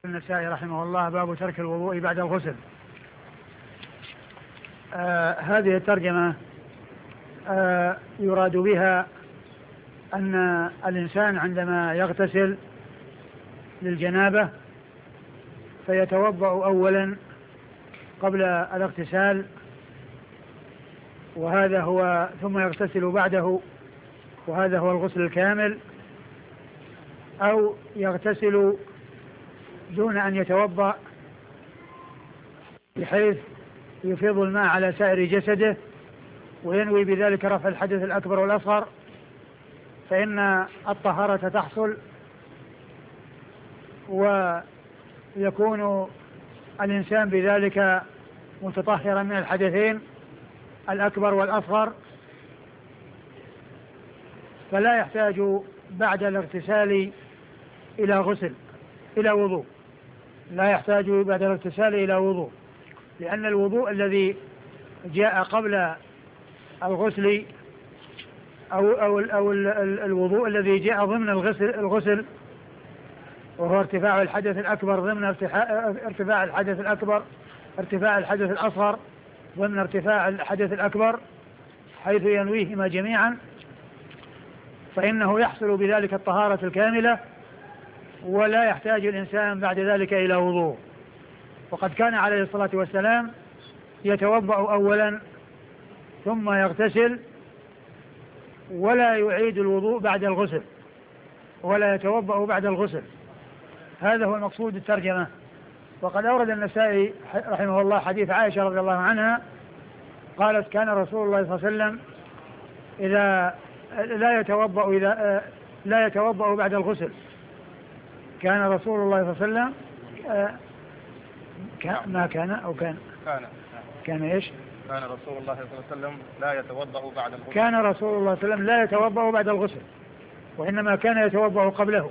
النسائي رحمه الله باب ترك الوضوء بعد الغسل. هذه الترجمة يراد بها أن الإنسان عندما يغتسل للجنابة فيتوضأ أولا قبل الاغتسال، وهذا هو، ثم يغتسل بعده، وهذا هو الغسل الكامل، أو يغتسل دون أن يتوضأ بحيث يفيض الماء على سائر جسده وينوي بذلك رفع الحدث الأكبر والأصغر، فإن الطهارة تحصل ويكون الإنسان بذلك متطهرا من الحدثين الأكبر والأصغر، فلا يحتاج بعد الاغتسال إلى وضوء، لا يحتاج بعد الاغتسال إلى وضوء، لأن الوضوء الذي جاء قبل الغسل أو الوضوء الذي جاء ضمن الغسل وهو ارتفاع الحدث الأكبر ضمن ارتفاع الحدث الأكبر، ارتفاع الحدث الأصغر ضمن ارتفاع الحدث الأكبر، حيث ينويهما جميعا، فإنه يحصل بذلك الطهارة الكاملة ولا يحتاج الإنسان بعد ذلك إلى وضوء. وقد كان عليه الصلاة والسلام يتوضأ أولا ثم يغتسل ولا يعيد الوضوء بعد الغسل، ولا يتوضأ بعد الغسل. هذا هو المقصود الترجمة. وقد أورد النسائي رحمه الله حديث عائشة رضي الله عنها قالت: كان رسول الله صلى الله عليه وسلم إذا لا يتوضأ بعد الغسل. كان رسول الله صلى الله عليه وسلم كان إيش؟ كان رسول الله صلى الله عليه وسلم لا يتوضأ بعد الغسل. كان رسول الله صلى الله عليه وسلم لا يتوضأ بعد الغسل، وإنما كان يتوضأ قبله،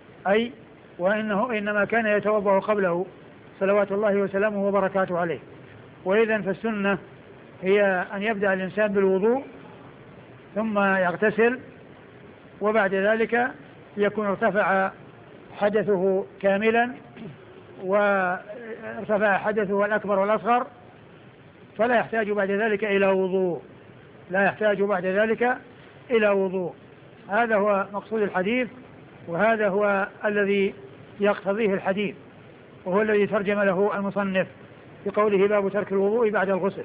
إنما كان يتوضأ قبله صلوات الله وسلامه وبركاته عليه. وإذن فالسنة هي أن يبدأ الإنسان بالوضوء ثم يغتسل، وبعد ذلك يكون ارتفع حدثه كاملا وارتفع حدثه الأكبر والأصغر، فلا يحتاج بعد ذلك إلى وضوء، لا يحتاج بعد ذلك إلى وضوء. هذا هو مقصود الحديث، وهذا هو الذي يقتضيه الحديث، وهو الذي ترجم له المصنف بقوله باب ترك الوضوء بعد الغسل.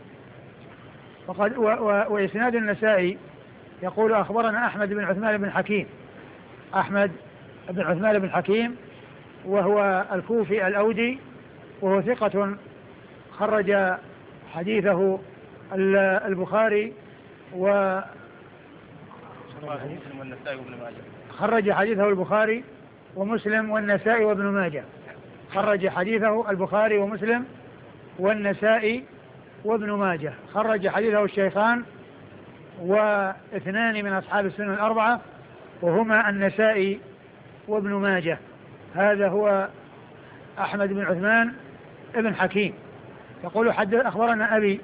وإسناد النسائي يقول: أخبرنا أحمد بن عثمان بن حكيم. أحمد بن عثمان بن حكيم وهو الكوفي الأودي، وهو ثقة خرج حديثه البخاري خرج حديثه البخاري ومسلم والنسائي وابن ماجه. خرج حديثه البخاري ومسلم والنسائي وابن ماجه. خرج حديثه الشيخان واثنان من أصحاب السنن الأربعة، وهما النسائي وابن ماجه. هذا هو أحمد بن عثمان ابن حكيم. يقول: أخبرنا أبي،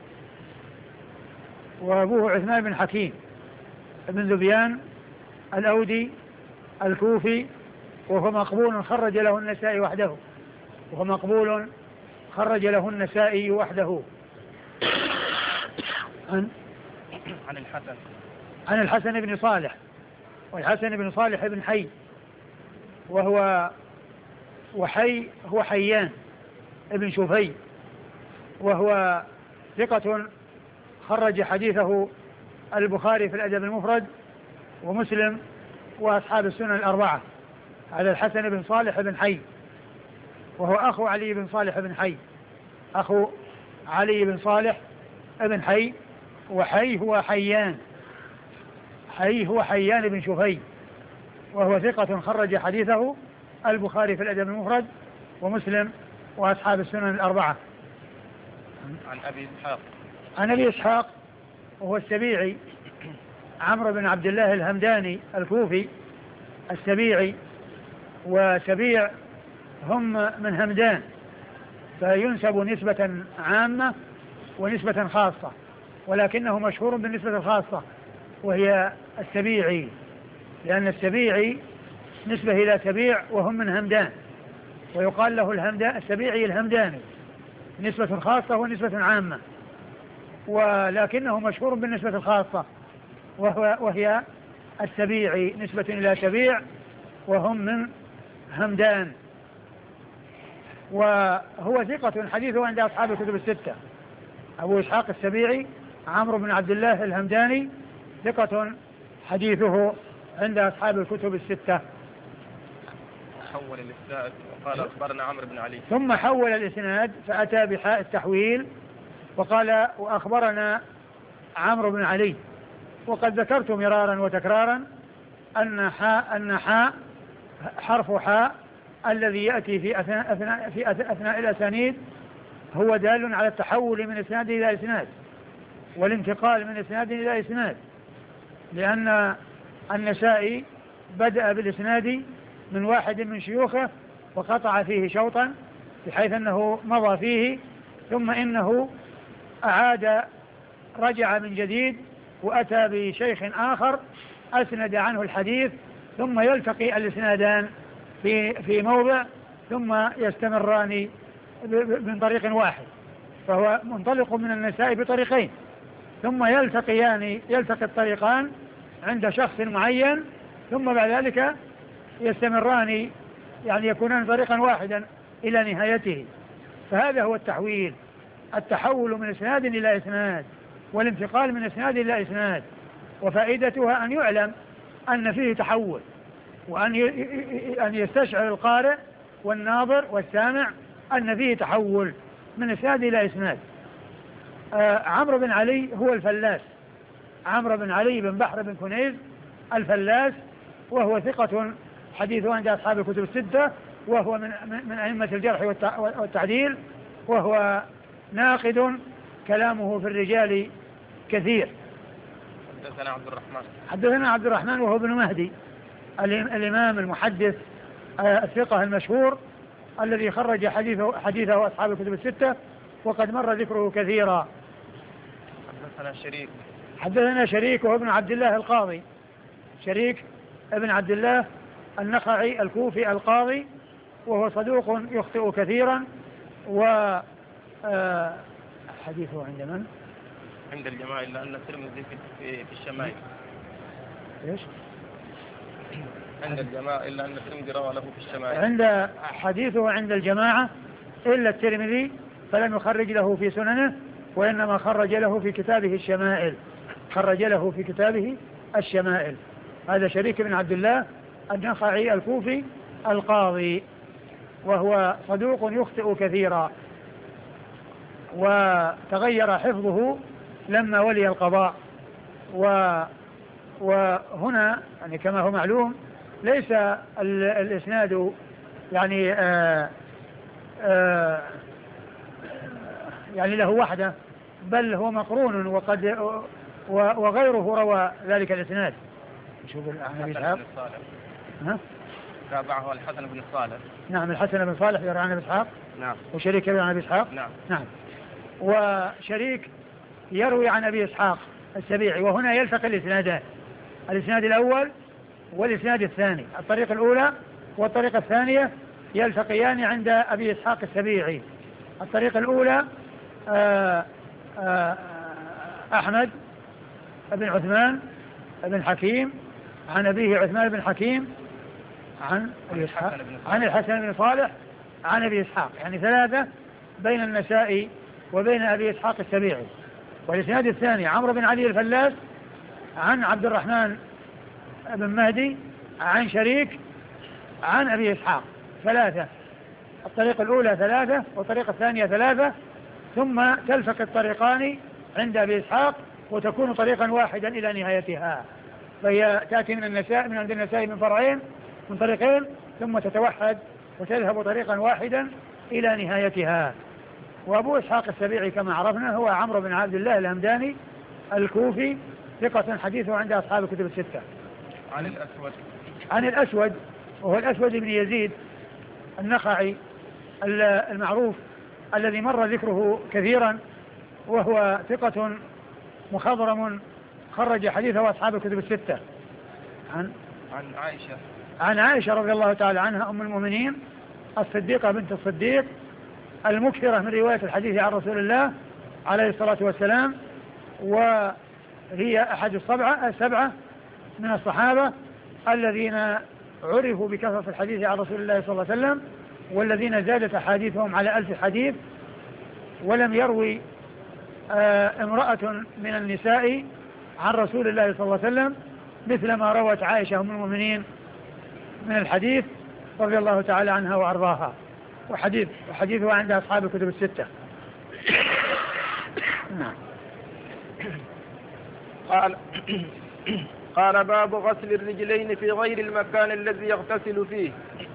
وأبوه عثمان بن حكيم ابن ذبيان الأودي الكوفي، وهو مقبول خرج له النسائي وحده، عن الحسن بن صالح، والحسن بن صالح بن حي، هو حيان ابن شفي، وهو ثقة خرج حديثه البخاري في الأدب المفرد ومسلم وأصحاب السنن الأربعة. هذا الحسن بن صالح بن حي، وهو أخو علي بن صالح بن حي، أخو علي بن صالح بن حي. وحي هو حيان بن شفي، وهو ثقة خرج حديثه البخاري في الأدب المفرد ومسلم وأصحاب السنن الأربعة. عن أبي إسحاق وهو السبيعي عمرو بن عبد الله الهمداني الكوفي السبيعي، وسبيع هم من همدان، فينسب نسبة عامة ونسبة خاصة، ولكنه مشهور بالنسبة الخاصة وهي السبيعي، لأن السبيعي نسبة إلى سبيع وهم من همدان، ويقال له السبيعي الهمداني، نسبة خاصة ونسبة عامة، ولكنه مشهور بالنسبة الخاصة وهي السبيعي، نسبة إلى سبيع وهم من همدان. وهو ثقة حديثه عند أصحاب الكتب الستة. أبو إسحاق السبيعي عمرو بن عبد الله الهمداني ثقة حديثه عند أصحاب الكتب الستة. حول الإسناد وقال أخبرنا عمرو بن علي، ثم حول الإسناد فأتى بحاء التحويل وقال وأخبرنا عمرو بن علي. وقد ذكرت مرارا وتكرارا أن حاء حرف حاء الذي يأتي في أثناء الأسانيد هو دال على التحول من إسناد إلى إسناد والانتقال من إسناد إلى إسناد، لأن النسائي بدأ بالإسناد من واحد من شيوخه وقطع فيه شوطا بحيث أنه مضى فيه، ثم إنه رجع من جديد وأتى بشيخ آخر أسند عنه الحديث، ثم يلتقي الإسنادان في موضع ثم يستمران من طريق واحد، فهو منطلق من النسائي بطريقين، ثم يلتقي الطريقان عند شخص معين، ثم بعد ذلك يستمران، يعني يكونان طريقا واحدا إلى نهايته. فهذا هو التحول من إسناد إلى إسناد والانتقال من إسناد إلى إسناد. وفائدتها أن يعلم أن فيه تحول، وأن يستشعر القارئ والناظر والسامع أن فيه تحول من إسناد إلى إسناد. عمرو بن علي هو الفلاس، عمرو بن علي بن بحر بن كنيز الفلاس، وهو ثقة حديثه عند أصحاب الكتب الستة، وهو من أئمة الجرح والتعديل، وهو ناقد كلامه في الرجال كثير. حدثنا عبد الرحمن وهو ابن مهدي الإمام المحدث الثقة المشهور الذي خرج حديثه أصحاب الكتب الستة، وقد مر ذكره كثيرا. حدثنا شريك وهو ابن عبد الله القاضي، شريك ابن عبد الله النخعي الكوفي القاضي، وهو صدوق يخطئ كثيرا. حديثه عند من؟ عند الجماعة، إلا أن الترمذي في الشمائل. إيش؟ عند الجماعة إلا أن الترمذي روى له في الشمائل. عند حديثه عند الجماعة إلا الترمذي فلم يخرج له في سننه، وإنما خرج له في كتابه الشمائل، خرج له في كتابه الشمائل. هذا شريك بن عبد الله النخعي الكوفي القاضي، وهو صدوق يخطئ كثيرا، وتغير حفظه لما ولي القضاء. وهنا يعني كما هو معلوم ليس الإسناد يعني يعني له وحده، بل هو مقرون، وغيره روى ذلك الإسناد. شوف عن أبي إسحاق تابعه الحسن بن صالح. نعم، الحسن بن صالح يروي عن أبي إسحاق. نعم. وشريك يروي عن أبي إسحاق. نعم. وشريك يروي عن أبي إسحاق السبيعي، وهنا يلتقي الإسنادان، الإسناد الأول والإسناد الثاني، الطريقة الأولى والطريقة الثانية يلتقيان عند أبي إسحاق السبيعي. الطريقة الأولى أحمد بن عثمان بن حكيم عن أبيه عثمان بن حكيم عن أبي إسحاق عن الحسن بن صالح عن أبي إسحاق، يعني ثلاثة بين النسائي وبين أبي إسحاق السبيعي. والإسناد الثاني عمرو بن علي الفلاس عن عبد الرحمن بن مهدي عن شريك عن أبي إسحاق، ثلاثة. الطريقة الأولى ثلاثة والطريقة الثانية ثلاثة، ثم تلتقي الطريقان عند أبي إسحاق وتكون طريقا واحدا إلى نهايتها. فهي تأتي من عند النسائي من فرعين، من طريقين، ثم تتوحد وتذهب طريقا واحدا إلى نهايتها. وأبو إسحاق السبيعي كما عرفنا هو عمرو بن عبد الله الهمداني الكوفي، ثقة حديثه عند أصحاب الكتب الستة. عن الأسود وهو الأسود بن يزيد النخعي المعروف الذي مر ذكره كثيرا، وهو ثقة مخضرم خرج حديثه أصحاب الكتب الستة. عن عائشة عن عائشة رضي الله تعالى عنها أم المؤمنين الصديقة بنت الصديق المكثرة من رواية الحديث عن رسول الله عليه الصلاة والسلام، وهي أحد السبعة من الصحابة الذين عرفوا بكثرة الحديث عن رسول الله صلى الله عليه وسلم، والذين زادت أحاديثهم على 1000 حديث، ولم يروي امرأة من النساء عن رسول الله صلى الله عليه وسلم مثل ما روت عائشة أم المؤمنين من الحديث رضي الله تعالى عنها وأرضاها، وحديثها عند أصحاب الكتب الستة. نعم. قال باب غسل الرجلين في غير المكان الذي يغتسل فيه.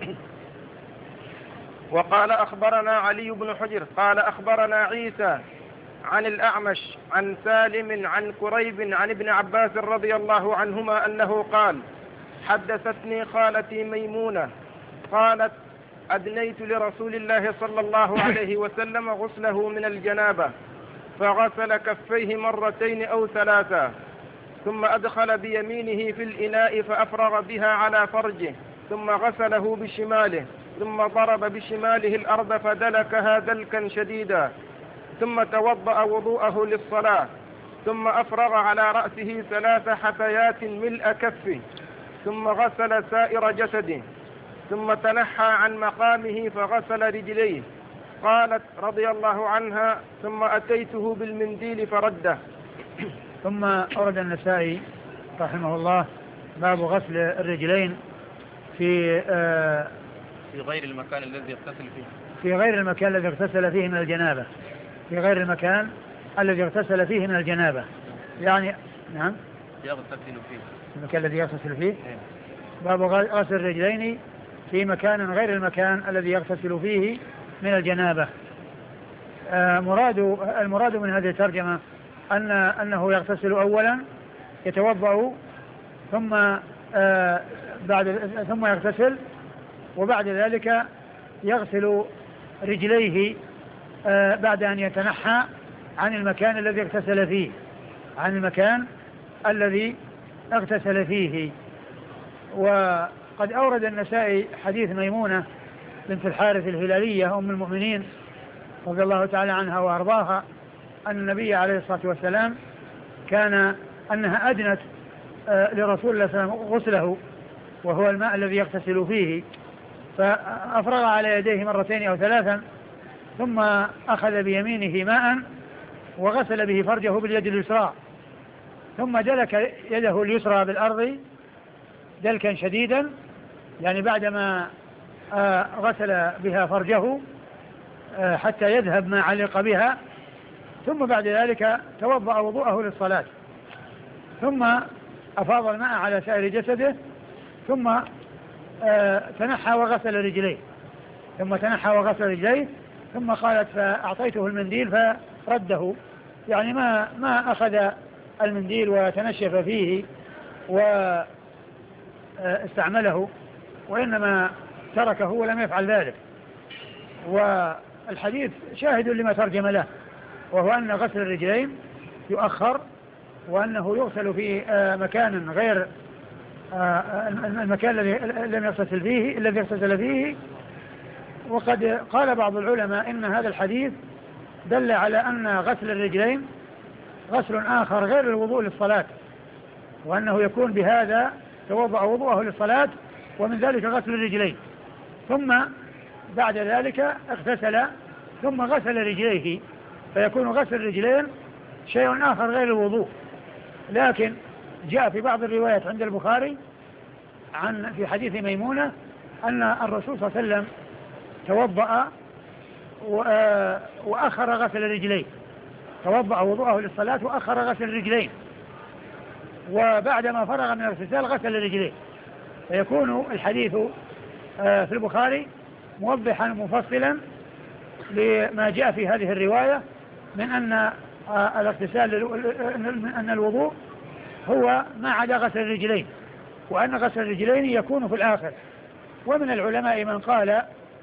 وقال أخبرنا علي بن حجر قال أخبرنا عيسى عن الأعمش عن سالم عن كريب عن ابن عباس رضي الله عنهما أنه قال حدثتني خالتي ميمونة قالت أدنيت لرسول الله صلى الله عليه وسلم غسله من الجنابة فغسل كفيه مرتين أو ثلاثا، ثم أدخل بيمينه في الإناء فأفرغ بها على فرجه، ثم غسله بشماله، ثم ضرب بشماله الأرض فدلكها دلكا شديدا، ثم توضأ وضوءه للصلاة، ثم أفرغ على رأسه 3 حثيات ملء كفه، ثم غسل سائر جسده، ثم تنحى عن مقامه فغسل رجليه. قالت رضي الله عنها ثم أتيته بالمنديل فرده. ثم أورد النسائي رحمه الله باب غسل الرجلين في غير المكان الذي يغتسل فيه، في غير المكان الذي اغتسل فيه من الجنابة، في غير المكان الذي اغتسل فيه من الجنابة، يعني نعم يغتسل فيه المكان الذي يغتسل فيه. باب غسل الرجلين في مكان غير المكان الذي يغتسل فيه من الجنابة. المراد من هذه الترجمة أنه يغتسل أولا، يتوضأ ثم يغتسل، وبعد ذلك يغسل رجليه بعد أن يتنحى عن المكان الذي اغتسل فيه، وقد أورد النسائي حديث ميمونة بنت الحارث الهلالية أم المؤمنين رضي الله تعالى عنها وأرضاها أن النبي عليه الصلاة والسلام أنها أدنت لرسول الله صلى الله عليه وسلم غسله، وهو الماء الذي يغتسل فيه، فأفرغ على يديه 2 أو 3، ثم أخذ بيمينه ماء وغسل به فرجه باليد اليسرى، ثم دلك يده اليسرى بالأرض دلكا شديدا، يعني بعدما غسل بها فرجه حتى يذهب ما علق بها، ثم بعد ذلك توضأ وضوءه للصلاة، ثم أفاض الماء على سائر جسده، ثم تنحى وغسل رجليه، ثم قالت فأعطيته المنديل فرده، يعني ما أخذ المنديل وتنشف فيه واستعمله، وإنما تركه ولم يفعل ذلك. والحديث شاهد لما ترجم له، وهو أن غسل الرجلين يؤخر، وأنه يغسل في مكان غير المكان الذي اغتسل فيه. وقد قال بعض العلماء إن هذا الحديث دل على أن غسل الرجلين غسل آخر غير الوضوء للصلاة، وأنه يكون بهذا توضأ وضوءه للصلاة، ومن ذلك غسل الرجلين، ثم بعد ذلك اغتسل ثم غسل رجليه، فيكون غسل الرجلين شيء آخر غير الوضوء. لكن جاء في بعض الروايات عند البخاري في حديث ميمونة أن الرسول صلى الله عليه وسلم توضأ وأخر غسل الرجلين، توضأ وضوءه للصلاة وأخر غسل الرجلين، وبعدما فرغ من الاغتسال غسل الرجلين، فيكون الحديث في البخاري موضحا مفصلا لما جاء في هذه الرواية من أن الاغتسال أن الوضوء هو ما عدا غسل الرجلين، وأن غسل الرجلين يكون في الآخر. ومن العلماء من قال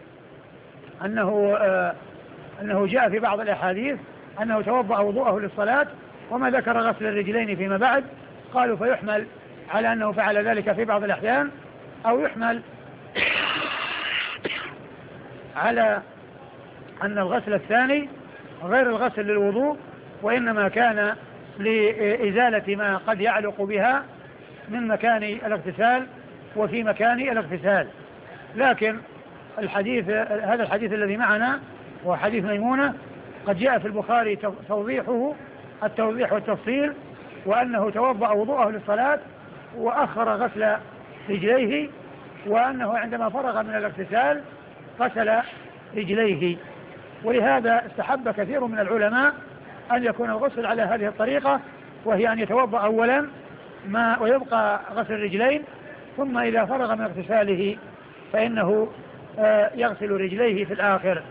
أنه جاء في بعض الأحاديث أنه توضأ وضوءه للصلاة وما ذكر غسل الرجلين فيما بعد، قالوا فيحمل على أنه فعل ذلك في بعض الأحيان، أو يحمل على أن الغسل الثاني غير الغسل للوضوء، وإنما كان لإزالة ما قد يعلق بها من مكان الاغتسال وفي مكان الاغتسال. لكن هذا الحديث الذي معنا هو حديث ميمونة، قد جاء في البخاري توضيحه التوضيح والتفصيل، وأنه توضأ وضوءه للصلاة وأخر غسل رجليه، وأنه عندما فرغ من الاغتسال غسل رجليه. ولهذا استحب كثير من العلماء أن يكون الغسل على هذه الطريقة، وهي أن يتوضأ أولا ويبقى غسل الرجلين، ثم إذا فرغ من اغتساله فإنه يغسل رجليه في الآخر.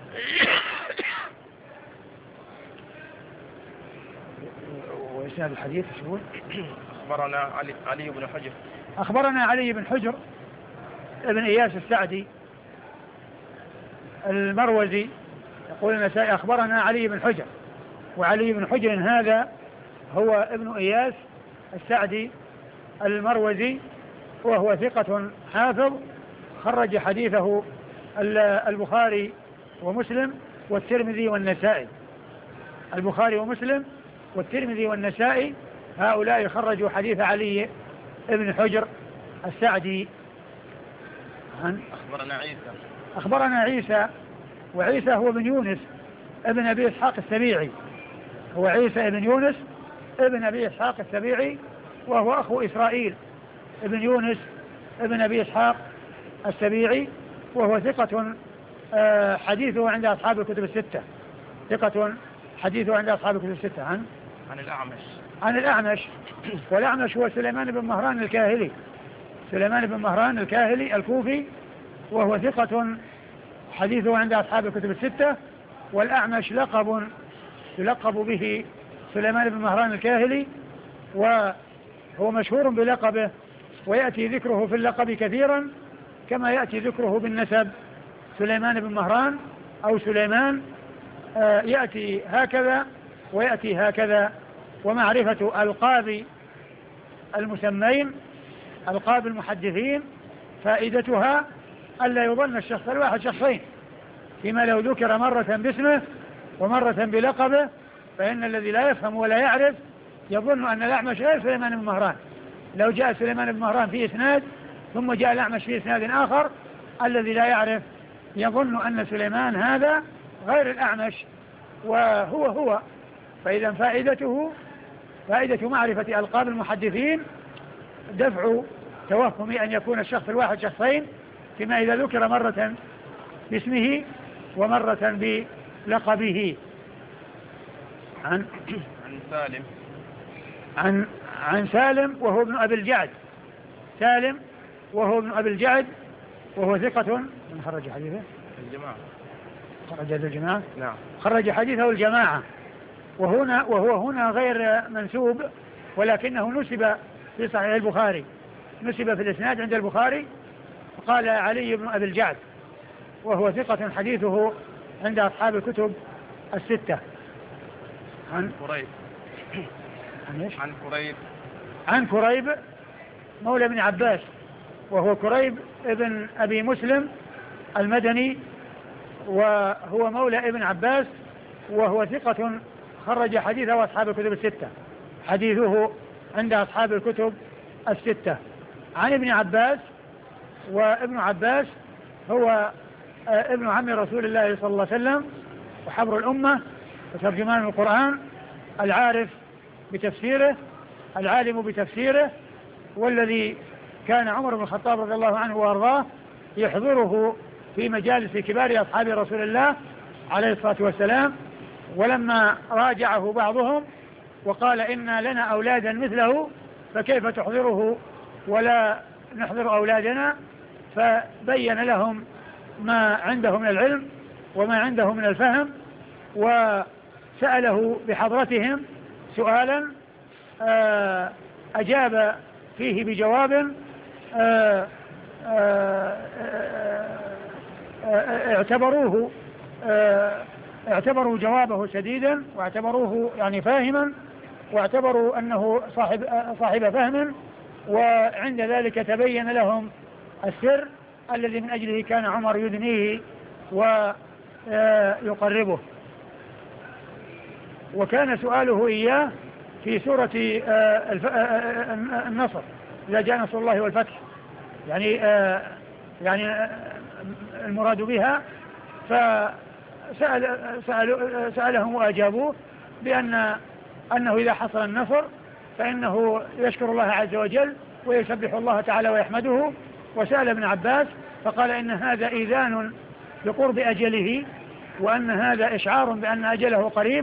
وإسناد الحديث شو؟ أخبرنا علي بن حجر. أخبرنا علي بن حجر ابن إياس السعدي المروزي. يقول النسائي أخبرنا علي بن حجر، وعلي بن حجر هذا هو ابن إياس السعدي المروزي، وهو ثقة حافظ، خرج حديثه البخاري ومسلم والترمذي والنسائي. البخاري ومسلم والترمذي والنسائي هؤلاء خرجوا حديث علي ابن حجر السعدي. أخبرنا عيسى، وعيسى هو بن يونس ابن أبي إسحاق السبيعي، هو عيسى ابن يونس ابن أبي إسحاق السبيعي، وهو أخو إسرائيل ابن يونس ابن أبي إسحاق السبيعي، وهو ثقة حديثه عند أصحاب الكتب الستة. ثقة حديثه عند أصحاب الكتب الستة. عن الأعمش. والأعمش هو سليمان بن مهران الكاهلي، سليمان بن مهران الكاهلي الكوفي، وهو ثقة حديثه عند أصحاب الكتب الستة. والأعمش يلقب به سليمان بن مهران الكاهلي، وهو مشهور بلقبه، ويأتي ذكره في اللقب كثيرا كما يأتي ذكره بالنسب. سليمان بن مهران أو سليمان يأتي هكذا ويأتي هكذا. ومعرفة ألقاب المسمين، ألقاب المحدثين، فائدتها ألا يظن الشخص الواحد شخصين، فيما لو ذكر مرة باسمه ومرة بلقبه، فإن الذي لا يفهم ولا يعرف يظن أن الأعمش غير سليمان بن مهران. لو جاء سليمان بن مهران في إسناد ثم جاء الأعمش في إسناد آخر، الذي لا يعرف يظن أن سليمان هذا غير الأعمش وهو. فإذا فائدة معرفة ألقاب المحدثين دفع توهم أن يكون الشخص الواحد شخصين، فيما إذا ذكر مرة باسمه ومرة بلقبه. عن سالم وهو ابن أبي الجعد. سالم وهو ابن أبي الجعد، وهو ثقة. من خرج حديثه؟ الجماعة. نعم. خرج حديثه الجماعة. وهو هنا غير منسوب، ولكنه نسب في صحيح البخاري، نسب في الإسناد عند البخاري، قال علي بن أبي الجعد، وهو ثقة حديثه عند أصحاب الكتب الستة. عن كريب مولى ابن عباس، وهو كريب ابن أبي مسلم المدني، وهو مولى ابن عباس، وهو ثقة خرج حديثه أصحاب الكتب الستة، حديثه عند أصحاب الكتب الستة. عن ابن عباس، وابن عباس هو ابن عم رسول الله صلى الله عليه وسلم وحبر الأمة وترجمان القرآن، العارف بتفسيره، العالم بتفسيره، والذي كان عمر بن الخطاب رضي الله عنه وأرضاه يحضره في مجالس كبار أصحاب رسول الله عليه الصلاة والسلام. ولما راجعه بعضهم وقال إن لنا أولادا مثله فكيف تحضره ولا نحضر أولادنا، فبين لهم ما عنده من العلم وما عنده من الفهم، وسأله بحضرتهم سؤالا أجاب فيه بجواب اعتبروا جوابه سديدا، واعتبروه يعني فاهما، واعتبروا أنه صاحب فهم، وعند ذلك تبين لهم السر الذي من أجله كان عمر يدنيه ويقربه. وكان سؤاله إياه في سورة النصر إذا جاء نصر الله والفتح، يعني المراد بها، فسألهم وأجابوه أنه إذا حصل النصر فإنه يشكر الله عز وجل ويسبح الله تعالى ويحمده. وسأل ابن عباس فقال إن هذا إيذان بقرب أجله، وأن هذا إشعار بأن أجله قريب،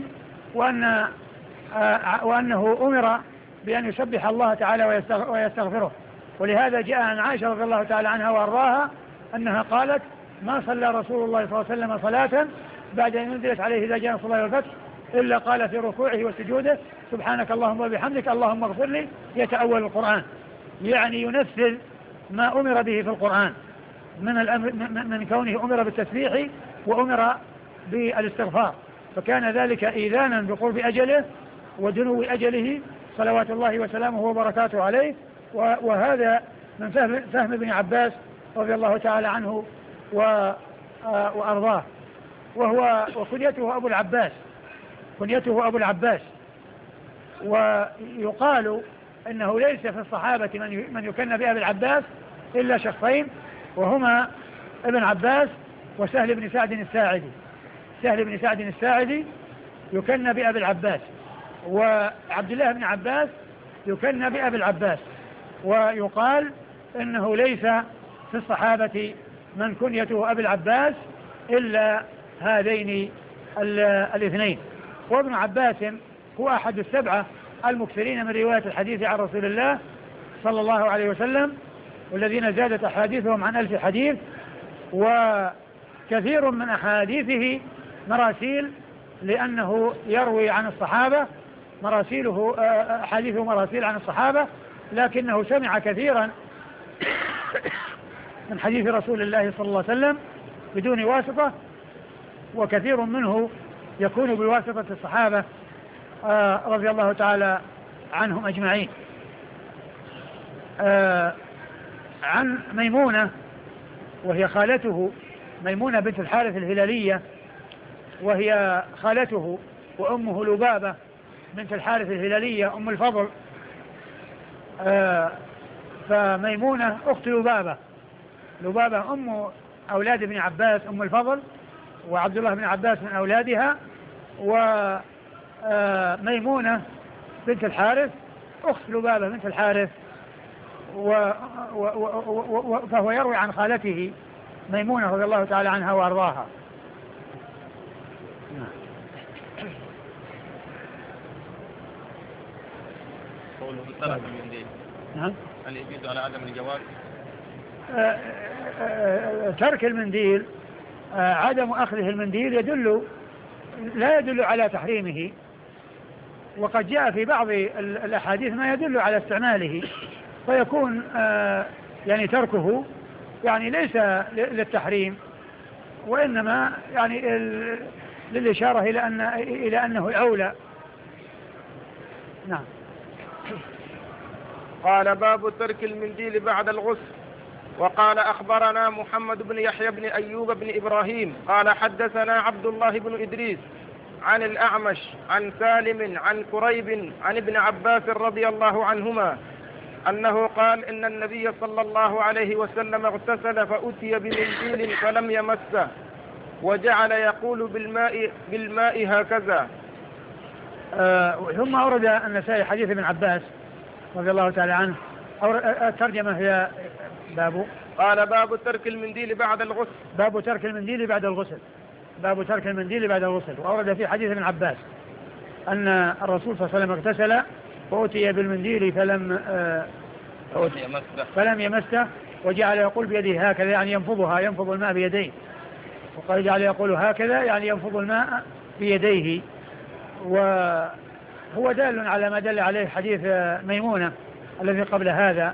وأنه أمر بأن يسبح الله تعالى ويستغفره. ولهذا جاء عن عائشة رضي الله تعالى عنها وأرضاها أنها قالت ما صلى رسول الله صلى الله عليه وسلم صلاة بعد أن نزلت عليه إذا جاء نصر الله والفتح إلا قال في ركوعه وسجوده سبحانك اللهم وبحمدك اللهم اغفر لي، يتأول القرآن، يعني ينفذ ما أمر به في القرآن من كونه أمر بالتسبيح وأمر بالاستغفار، فكان ذلك إيذانا بقرب أجله ودنو أجله صلوات الله وسلامه وبركاته عليه. وهذا من فهم ابن عباس رضي الله تعالى عنه وأرضاه. وكنيته أبو العباس. ويقال إنه ليس في الصحابة من يكنى بأبي العباس إلا شخصين، وهما ابن عباس وسهل بن سعد الساعدي. سهل بن سعد الساعدي يكنى بأبي العباس، وعبد الله بن عباس يكنى بأبي العباس. ويقال إنه ليس في الصحابة من كنيته أبي العباس إلا هذين الاثنين. وابن عباس هو أحد السبعة المكثرين من رواية الحديث عن رسول الله صلى الله عليه وسلم، والذين زادت أحاديثهم عن 1000 حديث، وكثير من أحاديثه مراسيل لأنه يروي عن الصحابة، حديثه مراسيل عن الصحابة، لكنه سمع كثيرا من حديث رسول الله صلى الله عليه وسلم بدون واسطة، وكثير منه يكون بواسطة الصحابة رضي الله تعالى عنهم أجمعين. عن ميمونة وهي خالته، ميمونة بنت الحارث الهلالية، وهي خالته، وأمه لبابة بنت الحارث الهلالية أم الفضل. فميمونة أخت لبابة أم أولاد ابن عباس أم الفضل، وعبد الله بن عباس من أولادها. وميمونة بنت الحارث أخت لبابة بنت الحارث، فهو يروي عن خالته ميمونة رضي الله تعالى عنها وأرضاها. قوله ترك المنديل، نعم، هل يجوز على عدم الجواز؟ ترك المنديل، عدم أخذه المنديل لا يدل على تحريمه، وقد جاء في بعض الأحاديث ما يدل على استعماله، فيكون يعني تركه يعني ليس للتحريم، وإنما يعني للإشارة إلى أنه أولى. نعم. قال باب ترك المنديل بعد الغسل. وقال أخبرنا محمد بن يحيى بن أيوب بن إبراهيم قال حدثنا عبد الله بن إدريس عن الأعمش عن سالم عن كريب عن ابن عباس رضي الله عنهما أنه قال إن النبي صلى الله عليه وسلم اغتسل فأتي بمنديل فلم يمسه وجعل يقول بالماء هكذا. ثم أورد النسائي حديث ابن عباس رضي الله تعالى عنه. الترجمة هي قال باب ترك المنديل بعد الغسل. باب ترك المنديل بعد الغسل. وأورد في حديث ابن عباس أن الرسول صلى الله عليه وسلم اغتسل فأتي بالمنديل فلم يمسه وجعل يقول بيده هكذا، يعني ينفض الماء بيديه، وقال جعل يقول هكذا يعني ينفض الماء بيديه. وهو دال على ما دل عليه حديث ميمونة الذي قبل هذا.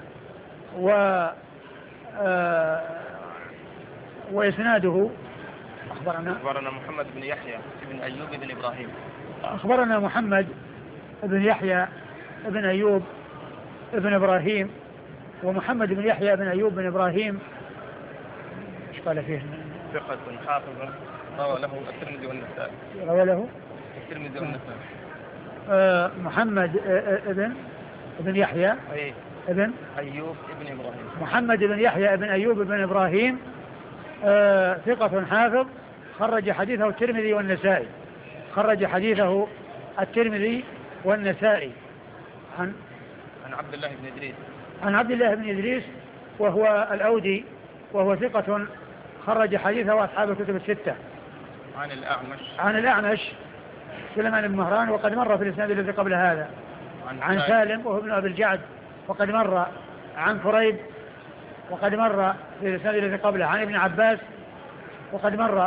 وإسناده أخبرنا محمد بن يحيى بن أيوب بن إبراهيم. أخبرنا محمد بن يحيى بن أيوب بن إبراهيم. ومحمد بن يحيى بن أيوب بن إبراهيم إيش قال فيه ثقة حافظ روى له الترمذي والنسائي. روى له الترمذي والنسائي. محمد ابن يحيى ابن أيوب ابن إبراهيم. محمد بن يحيى ابن أيوب ابن إبراهيم ثقة حافظ خرج حديثه الترمذي والنسائي. خرج حديثه الترمذي والنسائي. عن عبد الله بن إدريس. عن عبد الله بن إدريس وهو الأودي وهو ثقة خرج حديثه أصحاب الكتب الستة. عن الأعمش سليمان بن مهران وقد مر في الإسناد الذي قبل هذا. عن سالم وهو ابن أبي الجعد وقد مر. عن كريب وقد مر في الإسناد الذي قبله. عن ابن عباس وقد مر.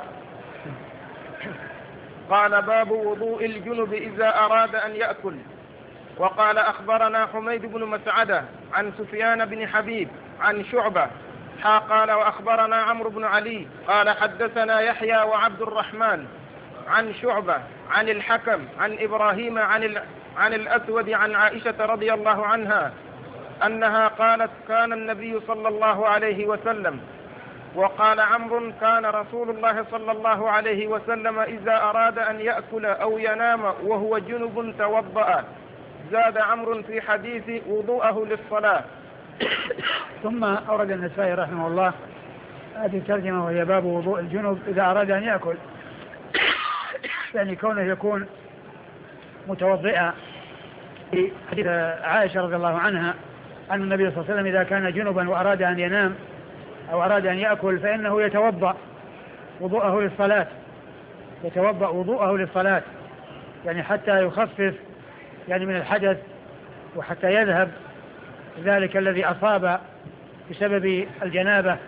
قال باب وضوء الجنب إذا أراد أن يأكل. وقال أخبرنا حميد بن مسعدة عن سفيان بن حبيب عن شعبة قال وأخبرنا عمرو بن علي قال حدثنا يحيى وعبد الرحمن عن شعبة عن الحكم عن إبراهيم عن الأسود عن عائشة رضي الله عنها أنها قالت كان النبي صلى الله عليه وسلم. وقال عمرو كان رسول الله صلى الله عليه وسلم إذا أراد أن يأكل أو ينام وهو جنب توضأ. زاد عمرو في حديث وضوءه للصلاة. ثم أورد النسائي رحمه الله هذه الترجمة وهي باب وضوء الجنب إذا أراد أن يأكل، يعني كونه يكون متوضئا. في حديث عائشة رضي الله عنها أن النبي صلى الله عليه وسلم إذا كان جنبا وأراد أن ينام أو أراد أن يأكل فإنه يتوضأ وضوءه للصلاة. يتوضأ وضوءه للصلاة يعني حتى يخفف يعني من الحدث وحتى يذهب ذلك الذي أصاب بسبب الجنابة.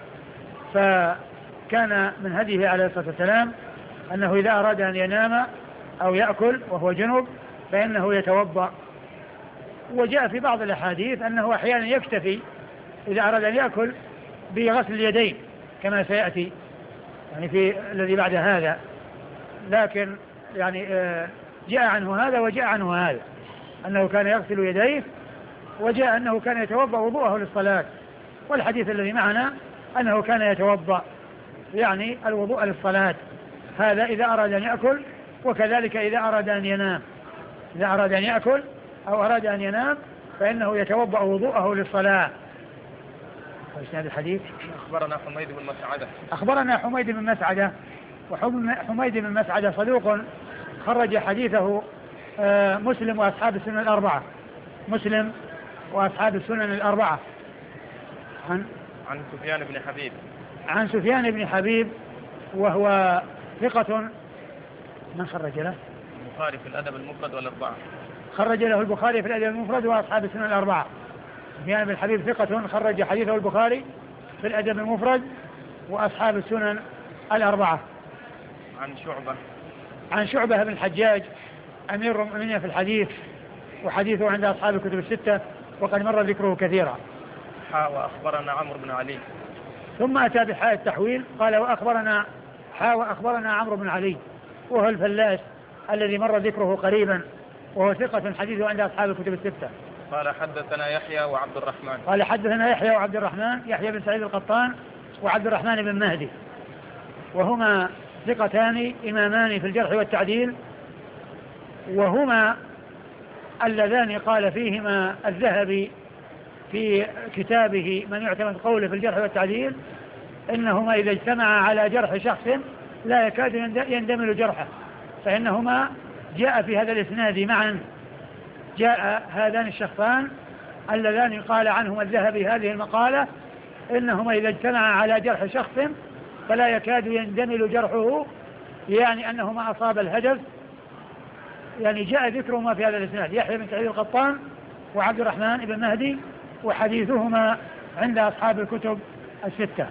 فكان من هديه عليه الصلاة والسلام أنه إذا أراد أن ينام أو يأكل وهو جنب فإنه يتوضأ. وجاء في بعض الأحاديث أنه أحيانا يكتفي إذا أراد أن يأكل بغسل اليدين كما سيأتي يعني في الذي بعد هذا، لكن يعني جاء عنه هذا وجاء عنه هذا أنه كان يغسل يديه، وجاء أنه كان يتوضأ وضوءه للصلاة. والحديث الذي معنا أنه كان يتوضأ يعني الوضوء للصلاة، هذا إذا أراد أن يأكل وكذلك إذا أراد أن ينام. إذا أراد أن يأكل أو أراد أن ينام فإنه يتوضأ وضوءه للصلاة. وإسناد الحديث أخبرنا حميد بن مسعدة. أخبرنا حميد بن مسعدة وحميد بن مسعدة صدوق خرج حديثه مسلم وأصحاب السنن الأربعة. مسلم وأصحاب السنن الأربعة. عن سفيان بن حبيب. عن سفيان بن حبيب وهو ثقة. من خرج له؟ البخاري في الأدب المفرد والأربعة. خرج له البخاري في الأدب المفرد وأصحاب السنن الأربعة. سفيان بن حبيب ثقة خرج حديثه البخاري في الأدب المفرد وأصحاب السنن الأربعة. عن شعبة بن الحجاج أمير المؤمنين في الحديث وحديثه عند أصحاب الكتب الستة وقد مر ذكره كثيرا. وأخبرنا عمرو بن علي. ثم أتى بحاء التحويل قال وأخبرنا عمرو بن علي وهو الفلاس الذي مر ذكره قريبا وهو ثقة حديثه عند أصحاب الكتب الستة. قال حدثنا يحيى وعبد الرحمن. قال حدثنا يحيى وعبد الرحمن، يحيى بن سعيد القطان وعبد الرحمن بن مهدي، وهما ثقتان إمامان في الجرح والتعديل، وهما اللذان قال فيهما الذهبي في كتابه من يعتمد قوله في الجرح والتعديل إنهما إذا اجتمعا على جرح شخص لا يكاد يندمل جرحه، فإنهما جاء في هذا الإسناد معا جاء هذان الشخصان اللذان قال عنهما الذهبي هذه المقالة إنهما إذا اجتمعا على جرح شخص فلا يكاد يندمل جرحه، يعني أنهما أصاب الهدف. يعني جاء ذكرهما في هذا الإسناد يحيى بن سعيد القطان وعبد الرحمن بن مهدي وحديثهما عند أصحاب الكتب الستة.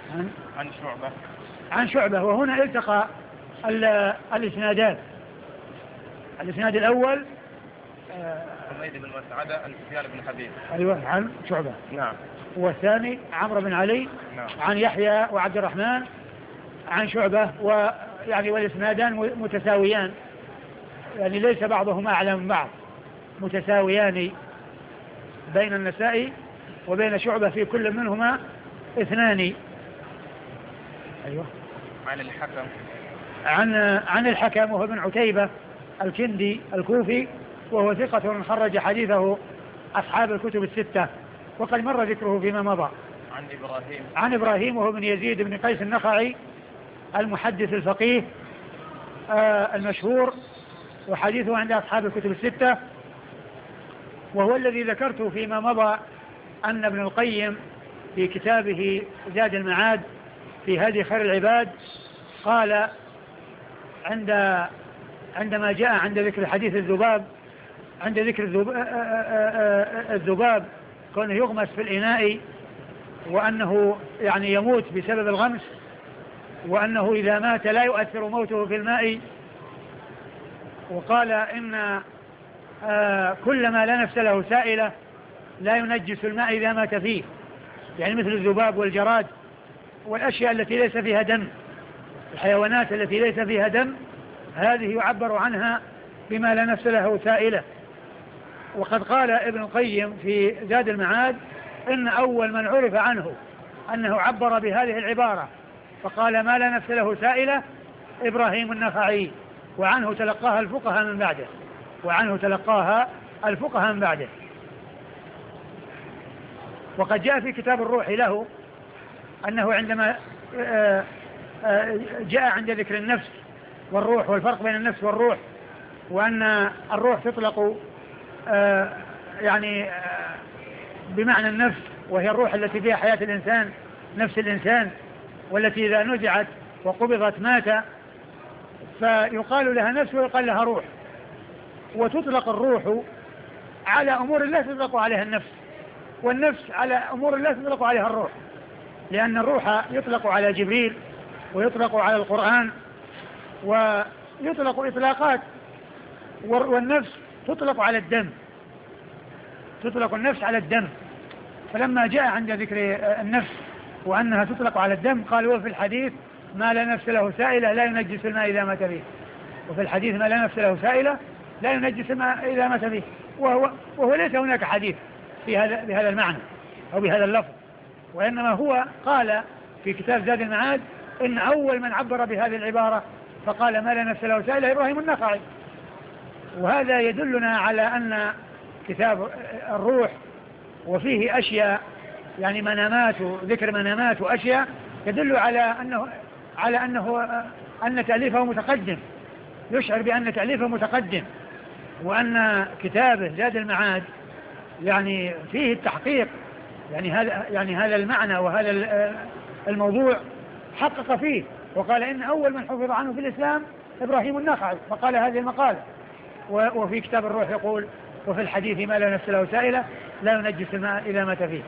عن شعبة. وهنا التقى الإسنادات. الإسناد الأول حميد بن مسعدة عن سفيان بن حبيب. أيوة عن شعبة. نعم. والثاني عمرو بن علي. نعم. عن يحيى وعبد الرحمن عن شعبة، ويعني والإسنادان متساويان، يعني ليس بعضهما أعلى من بعض، متساويان بين النسائي وبين شعبة في كل منهما اثنان. أيوة عن الحكم وهو ابن عتيبة الكندي الكوفي، وهو ثقة خرج حديثه أصحاب الكتب الستة، وقد مر ذكره فيما مضى. عن إبراهيم وهو ابن يزيد بن قيس النخعي المحدث الفقيه المشهور، وحديثه عند أصحاب الكتب الستة، وهو الذي ذكرته فيما مضى أن ابن القيم في كتابه زاد المعاد في هدي خير العباد قال عندما جاء عند ذكر حديث الذباب، عند ذكر الذباب كونه يغمس في الإناء وأنه يعني يموت بسبب الغمس، وأنه إذا مات لا يؤثر موته في الماء، وقال إن كل ما لا نفس له سائلة لا ينجس الماء إذا مات فيه، يعني مثل الذباب والجراد والأشياء التي ليس فيها دم، الحيوانات التي ليس فيها دم هذه يعبر عنها بما لا نفس له سائلة. وقد قال ابن القيم في زاد المعاد إن أول من عرف عنه أنه عبر بهذه العبارة فقال ما لا نفس له سائلة إبراهيم النخعي، وعنه تلقاها الفقهاء من بعده. وقد جاء في كتاب الروح له أنه عندما جاء عند ذكر النفس والروح والفرق بين النفس والروح، وأن الروح تطلق يعني بمعنى النفس، وهي الروح التي فيها حياة الإنسان، نفس الإنسان، والتي إذا نزعت وقبضت مات، فيقال لها نفس ويقال لها روح. وتطلق الروح على أمور الله تطلق عليها النفس، والنفس على أمور الله تطلق عليها الروح، لأن الروح يطلق على جبريل ويطلق على القرآن ويطلق إطلاقات، والنفس تطلق على الدم، تطلق النفس على الدم. فلما جاء عند ذكر النفس وأنها تطلق على الدم قال وفي الحديث ما لا نفس له سائلة لا ينجس الماء إذا مات به، وفي الحديث ما لا نفس له سائلة لا ينجس الماء إذا مات به، وهو ليس هناك حديث بهذا المعنى أو بهذا اللفظ، وإنما هو قال في كتاب زاد المعاد إن أول من عبر بهذه العبارة فقال ما لا نفس له سائلة إبراهيم النخعي. وهذا يدلنا على أن كتاب الروح وفيه أشياء يعني منامات وذكر منامات وأشياء يدل على أن تأليفه متقدم، يشعر بأن تأليفه متقدم، وأن كتابه زاد المعاد يعني فيه التحقيق، يعني هذا المعنى وهذا الموضوع حقق فيه، وقال إن أول من حفظ عنه في الإسلام إبراهيم النخعي، فقال هذه المقالة. وفي كتاب الروح يقول وفي الحديث ما لا نفس له سائلة لا ينجس الماء إذا مات فيه.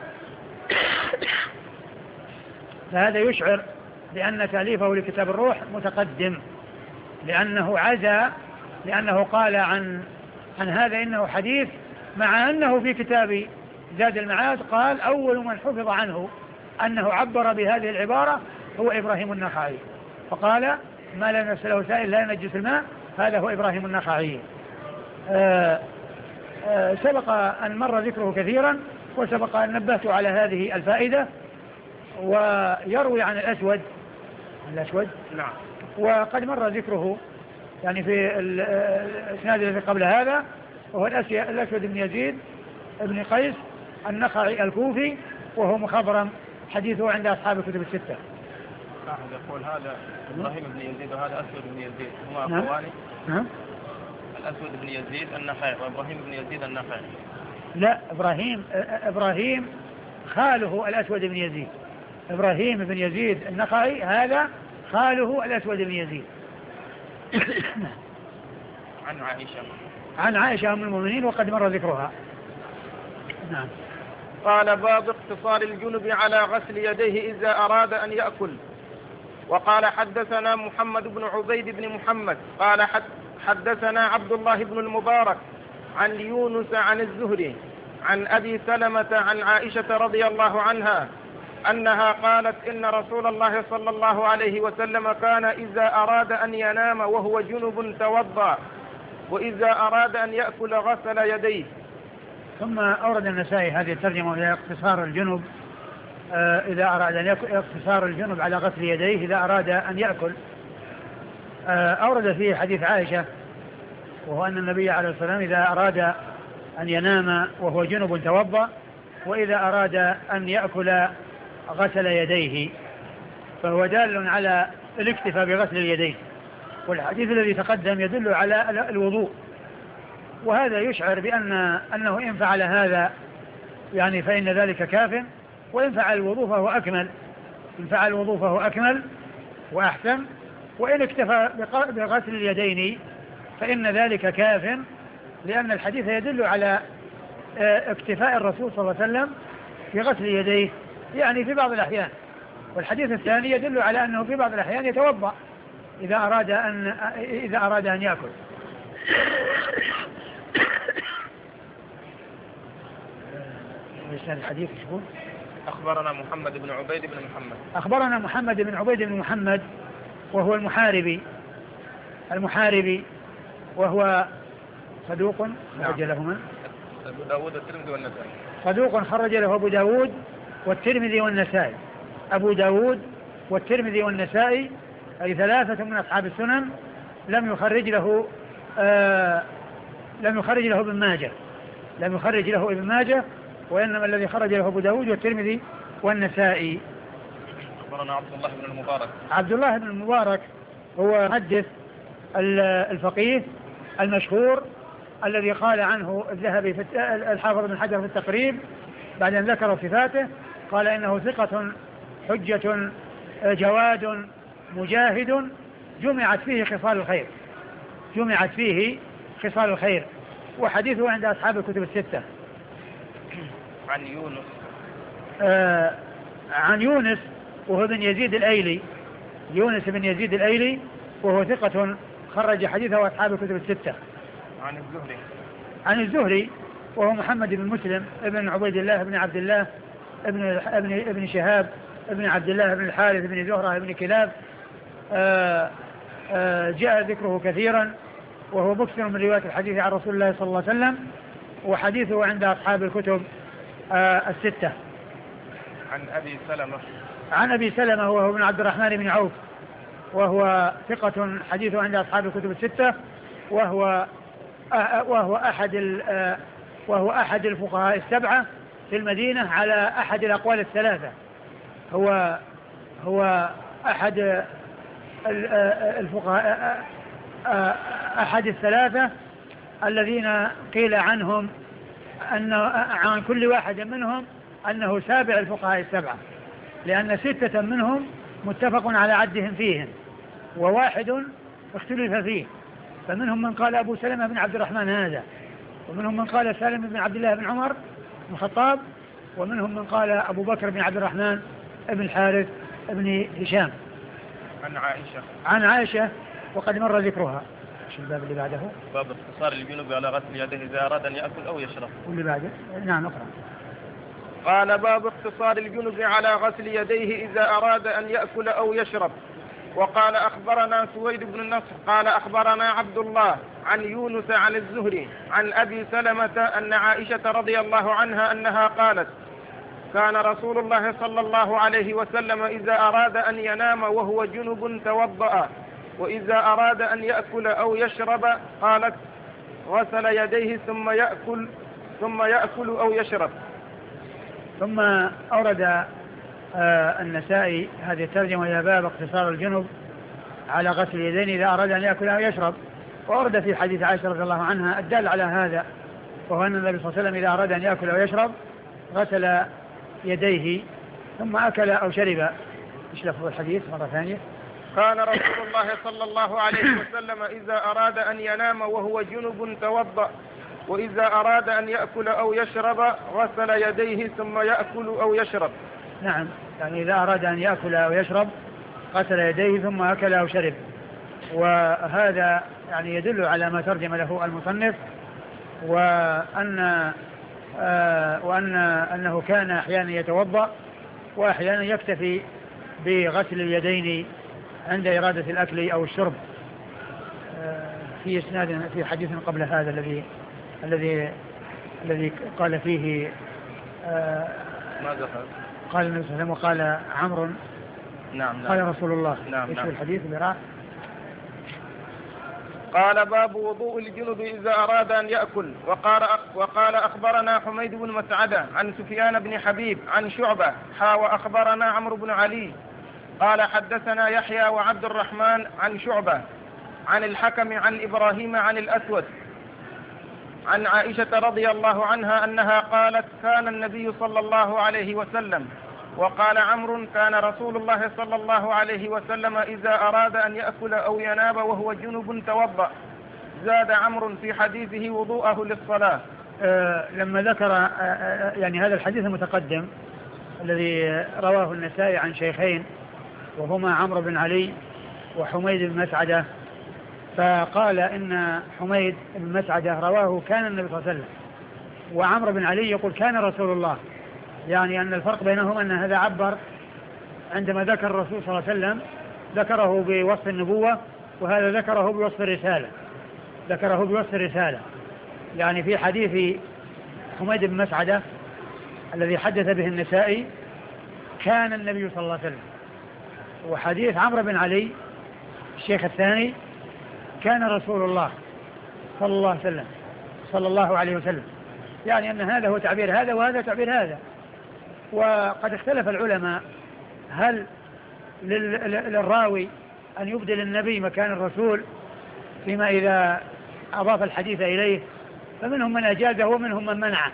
فهذا يشعر بأن تأليفه لكتاب الروح متقدم، لأنه عزى، لأنه قال عن هذا إنه حديث، مع أنه في كتاب زاد المعاد قال أول من حفظ عنه أنه عبر بهذه العبارة هو إبراهيم النخعي، فقال ما لا نفس له سائل لا ينجس الماء، هذا هو إبراهيم النخعي. سبق أن مر ذكره كثيرا، وسبق أن نبهت على هذه الفائدة. ويروي عن الأسود نعم، وقد مر ذكره يعني في الإسناد الذي قبل هذا، وهو الأسود بن يزيد بن قيس النخعي الكوفي، وهو مخضرم، حديثه عند أصحاب الكتب الستة. يقول هذا إبراهيم بن يزيد وهذا أسود بن يزيد هما أخوان. نعم. الأسود بن يزيد النخعي وإبراهيم بن يزيد النخعي. لا، إبراهيم خاله الأسود بن يزيد، إبراهيم بن يزيد النخعي هذا خاله الأسود بن يزيد. عن عائشة أم المؤمنين، وقد مر ذكرها. نعم. قال باب اقتصار الجنب على غسل يديه إذا أراد أن يأكل. وقال حدثنا محمد بن عبيد بن محمد قال حدثنا عبد الله بن المبارك عن يونس عن الزهري عن أبي سلمة عن عائشة رضي الله عنها أنها قالت إن رسول الله صلى الله عليه وسلم كان إذا أراد أن ينام وهو جنب توضأ، وإذا أراد أن يأكل غسل يديه. ثم أورد النسائي هذه الترجمة إلى اقتصار الجنب إذا أراد أن اقتصار الجنب على غسل يديه إذا أراد أن يأكل. أورد فيه حديث عائشة، وهو أن النبي عليه الصلاة والسلام إذا أراد أن ينام وهو جنب توضأ، وإذا أراد أن يأكل غسل يديه، فهو دال على الاكتفاء بغسل اليدين. والحديث الذي تقدم يدل على الوضوء، وهذا يشعر أنه إن فعل هذا يعني فإن ذلك كاف، وإن فعل الوضوء فهو أكمل، إن فعل الوضوء فهو أكمل وأحسن، وإن اكتفى بغسل اليدين فإن ذلك كاف، لأن الحديث يدل على اكتفاء الرسول صلى الله عليه وسلم في غسل يديه يعني في بعض الأحيان. والحديث الثاني يدل على أنه في بعض الأحيان يتوضأ إذا أراد أن يأكل. الحديث شو؟ أخبرنا محمد بن عبيد بن محمد. أخبرنا محمد بن عبيد بن محمد وهو المحاربي وهو صدوق خرج له أبو داود والترمذي والنسائي. صدوق خرج له أبو داود والترمذي والنسائي. أبو داود والترمذي والنسائي أي ثلاثة من أصحاب السنن لم يخرج له ابن ماجه، وإنما الذي خرج له أبو داود والترمذي والنسائي. أخبرنا عبد الله بن المبارك هو محدث الفقيه المشهور الذي قال عنه الذهبي الحافظ بن حجر في التقريب بعد أن ذكر صفاته، قال إنه ثقة حجة جواد مجاهد جمعت فيه خصال الخير، وحديثه عند أصحاب الكتب الستة. عن يونس وهو بن يزيد الأيلي، وهو ثقة خرج حديثه أصحاب الكتب الستة. عن الزهري وهو محمد بن مسلم ابن عبيد الله بن عبد الله ابن شهاب ابن عبد الله بن الحارث بن زهرة بن كلاب، جاء ذكره كثيرا، وهو مكثر من رواية الحديث عن رسول الله صلى الله عليه وسلم، وحديثه عند أصحاب الكتب الستة. عن أبي سلمة وهو ابن عبد الرحمن بن عوف، وهو ثقة حديثه عند أصحاب الكتب الستة، وهو أحد الفقهاء السبعة في المدينة على أحد الأقوال الثلاثة. هو أحد الفقهاء أحد الثلاثة الذين قيل عنهم عن كل واحد منهم أنه سابع الفقهاء السبعة، لأن 6 منهم متفق على عدهم فيهم، وواحد اختلف فيه، فمنهم من قال أبو سلمة بن عبد الرحمن هذا، ومنهم من قال سالم بن عبد الله بن عمر بن الخطاب، ومنهم من قال أبو بكر بن عبد الرحمن بن الحارث بن هشام. عن عائشة وقد مر ذكرها. شو الباب اللي بعده؟ باب اختصار الجنوب على غسل يديه إذا أراد أن يأكل أو يشرب. واللي بعده؟ نعم اقرأ. قال باب اختصار الجنوب على غسل يديه إذا أراد أن يأكل أو يشرب. وقال أخبرنا سويد بن النصر قال أخبرنا عبد الله عن يونس عن الزهري عن أبي سلمة أن عائشة رضي الله عنها أنها قالت: كان رسول الله صلى الله عليه وسلم إذا أراد أن ينام وهو جنب توضأ، وإذا أراد أن يأكل أو يشرب قالت: غسل يديه ثم يأكل أو يشرب. ثم أورد النسائي هذه الترجمة إلى باب اقتصار الجنب على غسل اليدين إذا أراد أن يأكل أو يشرب، وأورد في حديث عائشة رضي الله عنها الدال على هذا، وهو أن النبي صلى الله عليه وسلم إذا أراد أن يأكل أو يشرب غسل يديه ثم أكل أو شرب. إيش لفظ الحديث مرة ثانية؟ كان رسول الله صلى الله عليه وسلم إذا أراد أن ينام وهو جنب توضأ، وإذا أراد أن يأكل أو يشرب غسل يديه ثم يأكل أو يشرب. نعم، يعني إذا أراد أن يأكل أو يشرب غسل يديه ثم أكل أو شرب. وهذا يعني يدل على ما ترجم له المصنف، وأنه كان أحيانا يتوضأ وأحيانا يكتفي بغسل اليدين عند إرادة الأكل أو الشرب. في إسناد في حديث قبل هذا الذي قال فيه ماذا قال؟ قال النبي صلى الله عليه وسلم وقال عمرو نعم قال رسول الله. نعم. ايش الحديث براء؟ قال باب وضوء الجنب إذا أراد أن يأكل. وقال أخبرنا حميد بن مسعدة عن سفيان بن حبيب عن شعبة وأخبرنا عمرو بن علي قال حدثنا يحيى وعبد الرحمن عن شعبة عن الحكم عن إبراهيم عن الأسود عن عائشة رضي الله عنها أنها قالت كان النبي صلى الله عليه وسلم. وقال عمرو كان رسول الله صلى الله عليه وسلم إذا أراد أن يأكل أو ينام وهو جنب توضأ. زاد عمرو في حديثه وضوءه للصلاة. لما ذكر يعني هذا الحديث المتقدم الذي رواه النسائي عن شيخين وهما عمرو بن علي وحميد بن مسعدة، فقال إن حميد بن مسعدة رواه كان النبي صلى الله عليه وسلم، وعمرو بن علي يقول كان رسول الله، يعني أن الفرق بينهما أن هذا عبر عندما ذكر الرسول صلى الله عليه وسلم ذكره بوصف النبوة، وهذا ذكره بوصف الرسالة. يعني في حديث حميد بن مسعدة الذي حدث به النسائي كان النبي صلى الله عليه وسلم، وحديث عمرو بن علي الشيخ الثاني كان رسول الله صلى الله عليه وسلم، يعني أن هذا هو تعبير هذا وهذا تعبير هذا. وقد اختلف العلماء هل للراوي أن يبدل النبي مكان الرسول فيما إذا أضاف الحديث إليه، فمنهم من أجازه ومنهم من منعه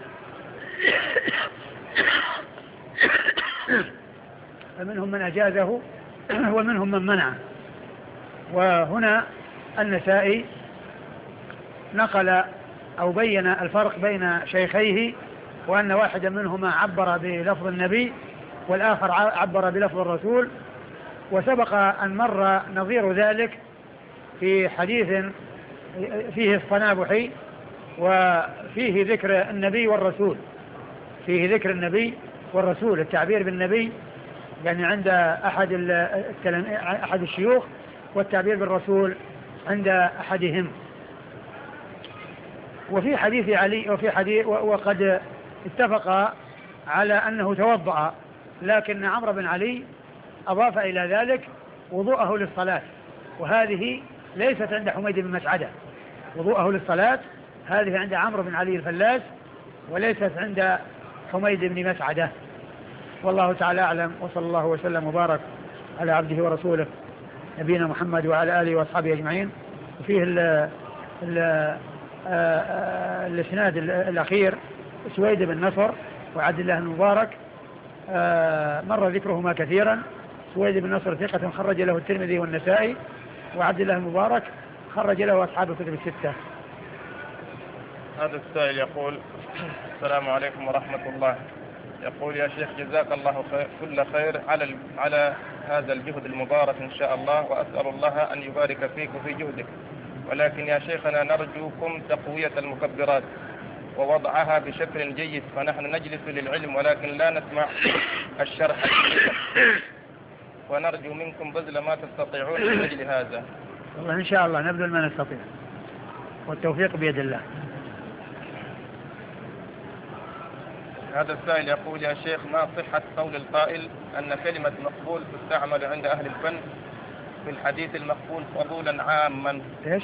ومنهم من منعه. وهنا النسائي نقل أو بين الفرق بين شيخيه، وأن واحدا منهما عبر بلفظ النبي والآخر عبر بلفظ الرسول. وسبق أن مر نظير ذلك في حديث فيه الصنابحي وفيه ذكر النبي والرسول، التعبير بالنبي يعني عند أحد الشيوخ، والتعبير بالرسول عند أحدهم. وفي حديث علي وقد اتفق على أنه توضأ، لكن عمرو بن علي أضاف إلى ذلك وضوءه للصلاة، وهذه ليست عند حميد بن مسعدة. وضوءه للصلاة هذه عند عمرو بن علي الفلاس، وليست عند حميد بن مسعدة. والله تعالى أعلم، وصلى الله وسلم وبارك على عبده ورسوله نبينا محمد وعلى آله وأصحابه أجمعين. وفيه الاسناد الأخير سويد بن نصر وعبد الله المبارك، مر ذكرهما كثيرا. سويد بن نصر ثقة خرج له الترمذي والنسائي، وعبد الله المبارك خرج له أصحاب الكتب الستة. هذا السائل يقول: السلام عليكم ورحمة الله. يقول: يا شيخ جزاك الله كل خير على هذا الجهد المبارك إن شاء الله، وأسأل الله أن يبارك فيك وفي جهدك، ولكن يا شيخنا نرجوكم تقوية المكبرات ووضعها بشكل جيد، فنحن نجلس للعلم ولكن لا نسمع الشرح ونرجو منكم بذل ما تستطيعون من أجل هذا. والله إن شاء الله نبذل ما نستطيع، والتوفيق بيد الله. هذا السائل يقول: يا شيخ، ما صحة قول القائل أن كلمة مقبول تستعمل عند أهل الفن في الحديث المقبول قبولا عاما؟ إيش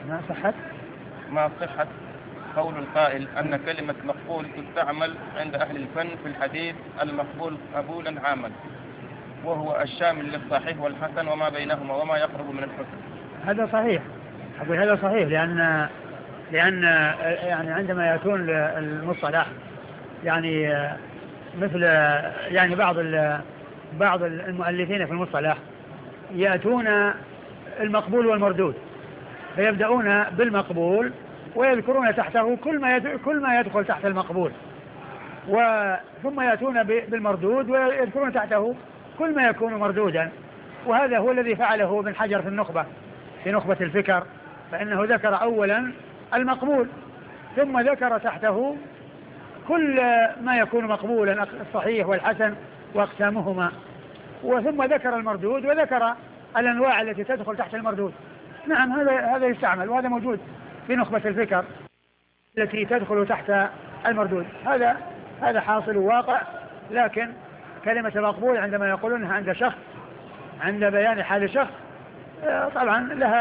ما صحة قول القائل أن كلمة مقبول تستعمل عند أهل الفن في الحديث المقبول قبولا عاما، وهو الشامل للصحيح والحسن وما بينهما وما يقرب من الحسن؟ هذا صحيح، أقول هذا صحيح، لأن يعني عندما يأتون المصطلح يعني مثل يعني بعض المؤلفين في المصطلح يأتون المقبول والمردود، فيبدأون بالمقبول ويذكرون تحته كل ما يدخل تحت المقبول، ثم يأتون بالمردود ويذكرون تحته كل ما يكون مردودا. وهذا هو الذي فعله ابن حجر في نخبة الفكر، فإنه ذكر أولا المقبول ثم ذكر تحته كل ما يكون مقبولا، الصحيح والحسن وأقسامهما، وثم ذكر المردود وذكر الأنواع التي تدخل تحت المردود. نعم، هذا يستعمل، وهذا موجود في نخبة الفكر التي تدخل تحت المردود. هذا حاصل واقع، لكن كلمة المقبول عندما يقولونها عند شخص عند بيان حال شخص طبعا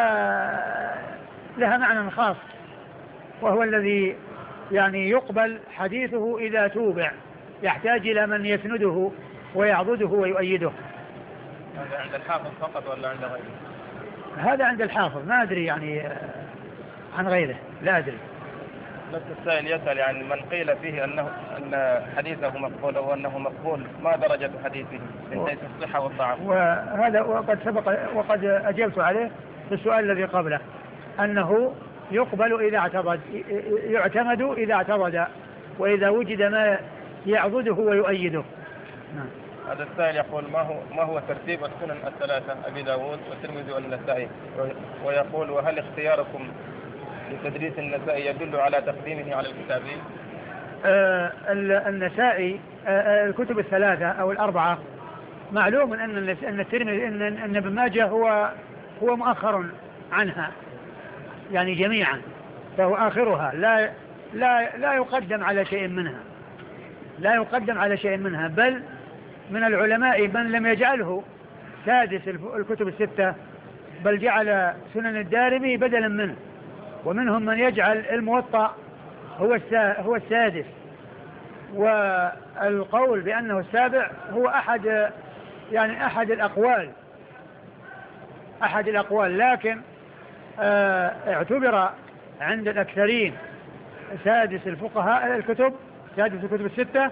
لها معنى خاص، وهو الذي يعني يقبل حديثه إذا توبع، يحتاج إلى من يسنده ويعضده ويؤيده. هذا عند الحافظ فقط ولا عند غيره؟ هذا عند الحافظ، ما أدري يعني عن غيره، لا أدري. نفس السائل يسأل يعني من قيل فيه أن حديثه مقبول أو أنه مقبول، ما درجة حديثه من حيث الصحة والضعف؟ وهذا وقد سبق وقد أجبت عليه في السؤال الذي قبله، أنه يقبل إذا اعتضد، يعتمد إذا اعتضد، وإذا وجد ما يعضده ويؤيده. نعم. هذا السائل يقول ما هو ترتيب السنن الثلاثة أبي داود والترمذي والنسائي، ويقول وهل اختياركم لتدريس النسائي يدل على تقديمه على الكتابين؟ النسائي الكتب الثلاثة أو الأربعة معلوم أن الترمذي أن ابن ماجه هو مؤخر عنها يعني جميعا، فهو آخرها، لا يقدم على شيء منها، لا يقدم على شيء منها، بل من العلماء من لم يجعله سادس الكتب الستة، بل جعل سنن الدارمي بدلا منه، ومنهم من يجعل الموطأ هو السادس، والقول بأنه السابع هو أحد الأقوال، لكن اعتبر عند الأكثرين سادس الكتب الستة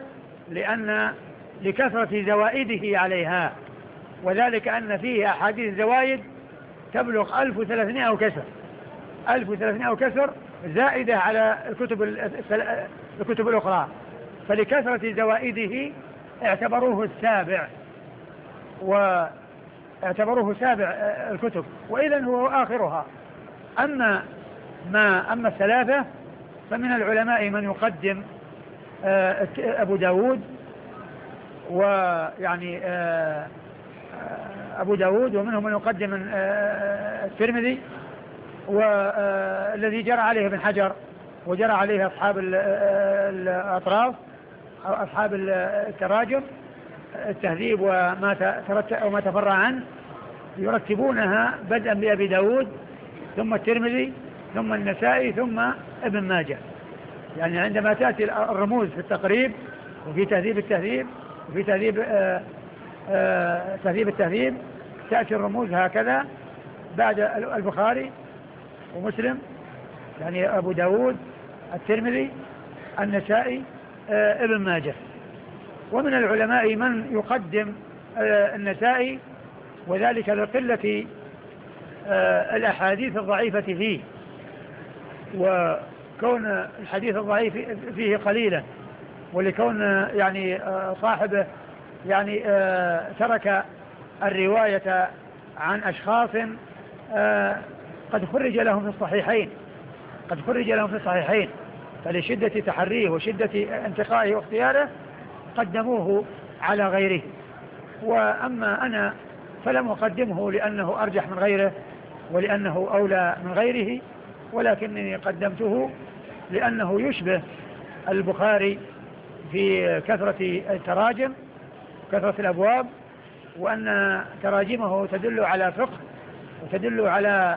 لكثرة زوائده عليها، وذلك أن فيه أحاديث زوايد تبلغ 1300 وكسر زائدة على الكتب الأخرى، فلكثرة زوائده اعتبروه سابع الكتب، وإذن هو آخرها. أما الثلاثة فمن العلماء من يقدم أبو داود، ويعني أبو داود، ومنهم من يقدم الترمذي، والذي جرى عليه ابن حجر وجرى عليه أصحاب الأطراف أو أصحاب التراجم التهذيب وما تفرع عنه، يرتبونها بدءا بأبي داود ثم الترمذي ثم النسائي ثم ابن ماجه. يعني عندما تأتي الرموز في التقريب وفي تهذيب التهذيب وفي تهذيب التهذيب تأتي الرموز هكذا بعد البخاري ومسلم، يعني أبو داود الترمذي النسائي ابن ماجه. ومن العلماء من يقدم النسائي، وذلك لقلة الأحاديث الضعيفة فيه، وكون الحديث الضعيف فيه قليلا، ولكون يعني صاحبه يعني ترك الرواية عن أشخاص قد خرج لهم في الصحيحين، فلشدة تحريه وشدة انتقائه واختياره قدموه على غيره. وأما أنا فلم أقدمه لأنه أرجح من غيره ولأنه أولى من غيره، ولكنني قدمته لأنه يشبه البخاري في كثرة التراجم وكثرة الأبواب، وأن تراجمه تدل على فقه وتدل على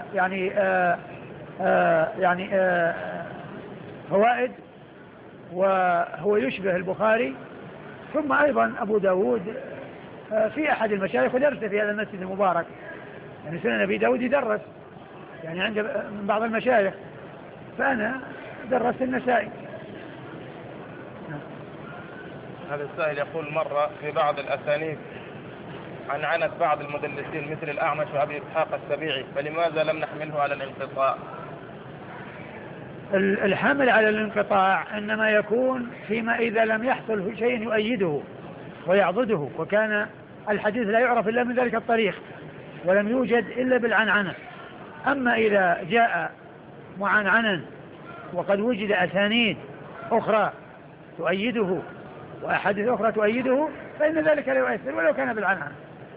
يعني فوائد، وهو يشبه البخاري. ثم أيضا أبو داود في أحد المشايخ ودرس في هذا المسجد المبارك، يعني سنن أبي داود يدرس يعني عند من بعض المشايخ، فأنا درست النسائي. هذا السائل يقول مرة في بعض الأسانيد عنت بعض المدلسين مثل الأعمش وأبي إسحاق السبيعي، فلماذا لم نحمله على الانقطاع؟ الحمل على الانقطاع إنما يكون فيما إذا لم يحصل شيء يؤيده ويعضده، وكان الحديث لا يعرف إلا من ذلك الطريق ولم يوجد إلا بالعنعنة. أما إذا جاء معنعنا وقد وجد أسانيد أخرى تؤيده وأحاديث أخرى تؤيده فإن ذلك لا يؤثر ولو كان بالعنعنة.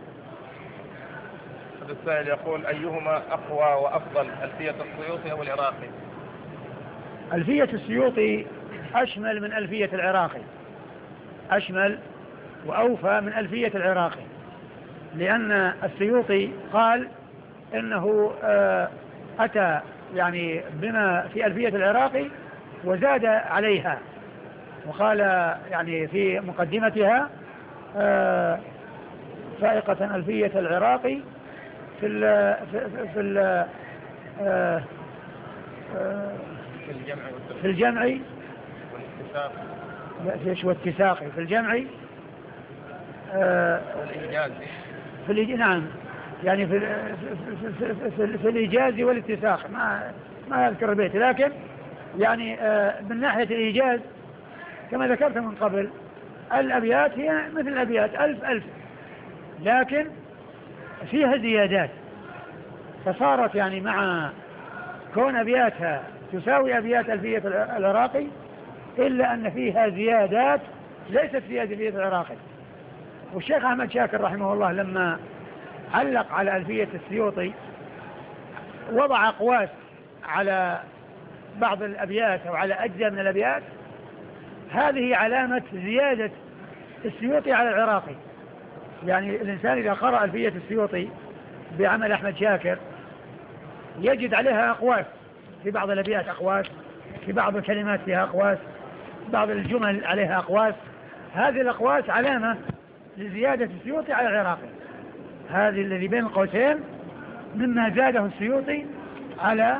السائل يقول أيهما أقوى وأفضل، ألفية السيوطي أو العراقي؟ ألفية السيوطي أشمل من ألفية العراقي، أشمل وأوفى من ألفية العراقي، لأن السيوطي قال إنه أتى يعني بما في ألفية العراقي وزاد عليها، وقال يعني في مقدمتها فائقة ألفية العراقي في ال في ال في الجمع والاتساق في الجمع نعم، يعني في الإيجاز والاتساق، ما أذكر البيت، لكن يعني من ناحية الإيجاز كما ذكرت من قبل الأبيات هي مثل الأبيات 1000 لكن فيها زيادات، فصارت يعني مع كون أبياتها تساوي أبيات ألفية العراقي إلا أن فيها زيادات ليست في ألفية العراقي. والشيخ أحمد شاكر رحمه الله لما علق على ألفية السيوطي وضع أقواس على بعض الأبيات أو على أجزاء من الأبيات، هذه علامة زيادة السيوطي على العراقي. يعني الإنسان إذا قرأ ألفية السيوطي بعمل أحمد شاكر يجد عليها أقواس، في بعض الأبيات أقواس، في بعض الكلمات فيها أقواس، بعض الجمل عليها أقواس، هذه الأقواس علامة لزيادة السيوطي على العراقي. هذه الذي بين القوسين مما زاده السيوطي على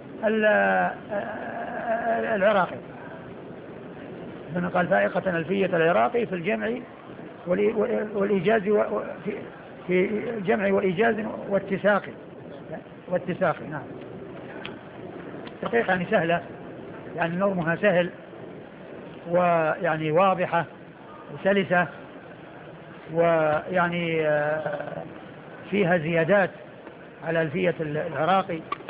العراقي. من قال فائقة ألفية العراقي في الجمع والإيجاز في الجمع وإيجاز واتساق نعم. دقيقة يعني سهلة، يعني نظمها سهل ويعني واضحة وسلسة، ويعني فيها زيادات على ألفية العراقي.